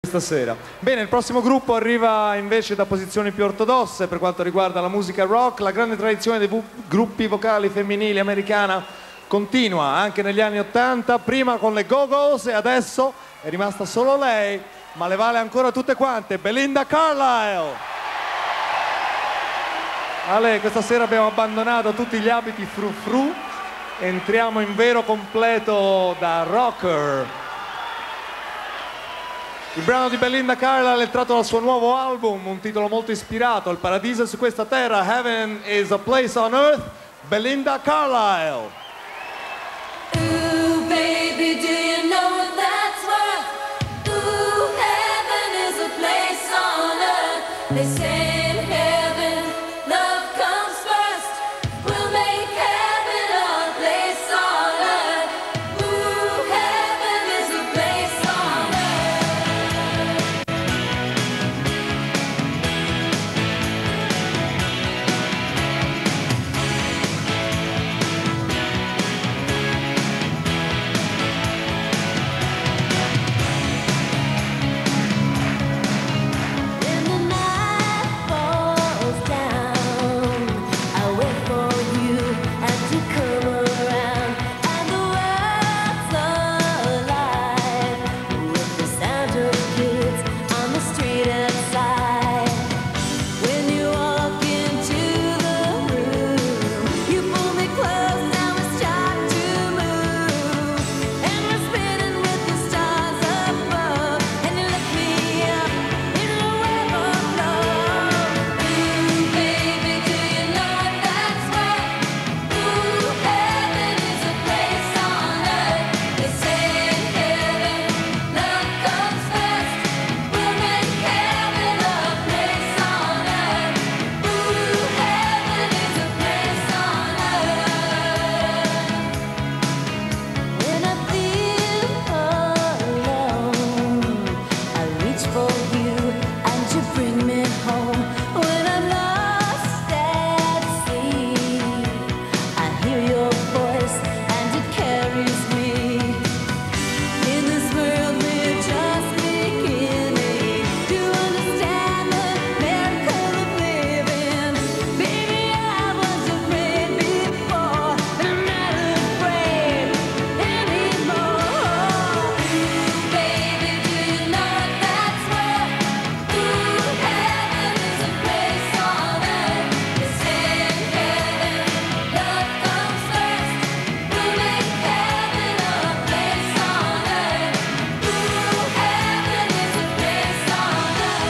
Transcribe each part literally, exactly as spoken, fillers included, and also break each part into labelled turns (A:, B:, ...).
A: Stasera. Bene, il prossimo gruppo arriva invece da posizioni più ortodosse per quanto riguarda la musica rock. La grande tradizione dei gruppi vocali femminili americana continua anche negli anni ottanta, prima con le Go-Go's e adesso è rimasta solo lei, ma le vale ancora tutte quante, Belinda Carlisle. Ale, questa sera abbiamo abbandonato tutti gli abiti frou-frou, entriamo in vero completo da rocker. Il brano di Belinda Carlisle è tratto dal suo nuovo album, un titolo molto ispirato, Il paradiso è su questa terra, Heaven is a place on earth, Belinda Carlisle.
B: Ooh, baby, do you know that's worth? Ooh, heaven is a place on earth. They say in heaven, love comes first. We'll make heaven a place on earth. Ooh, heaven is a place on earth. When the night falls down, I wait for you and to come around, and the world's alive with the sound of kids on the street outside. When you walk into the room, you pull me close, now we start to move, and we're spinning with the stars above, and you lift me up in a web of love. Ooh, baby, do you know what that's worth? Ooh, heaven is a place on earth. They say in heaven, love comes first. We'll make heaven a place on earth. Ooh, heaven is a place on earth. When I feel alone, I reach for you and you bring me home. When I'm lost at sea, I hear your voice and it carries me. In this world we're just beginning to understand the miracle of living. Baby, I was afraid before, but I'm not afraid anymore. Ooh, baby, do you know what that's worth? Ooh, heaven is a place on earth. They say in heaven, love comes first. We'll make heaven a place on earth. Ooh, heaven is a place on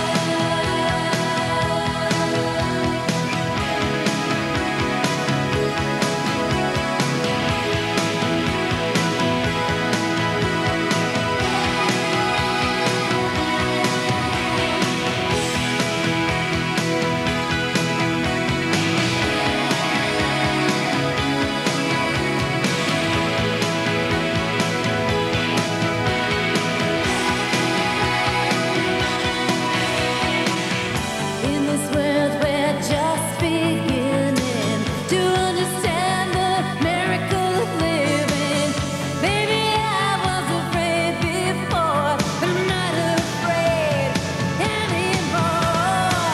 B: In this world we're just beginning to understand the miracle of living. Baby, I was afraid before, but I'm not afraid anymore.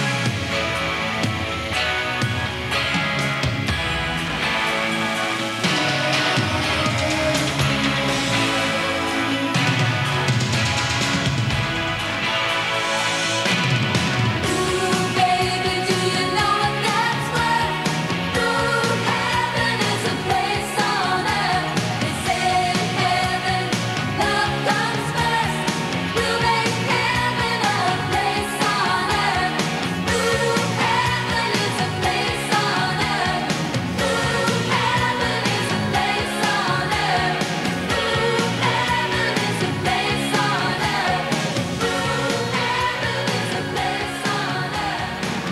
B: Ooh, baby, do you know what that's worth? Ooh, heaven is a place on earth. They say in heaven, love comes first. We'll make heaven a place on earth. Ooh, heaven is a place on earth. Ooh, heaven is a place on earth. Ooh, heaven is a place on earth. Ooh, heaven is a place on earth.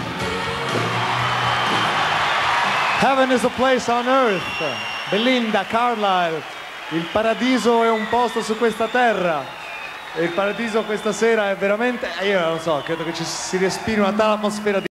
A: Heaven is a place on earth, Belinda Carlisle. Il paradiso è un posto su questa terra. E il paradiso questa sera è veramente, io non so, credo che ci si respiri una tale atmosfera di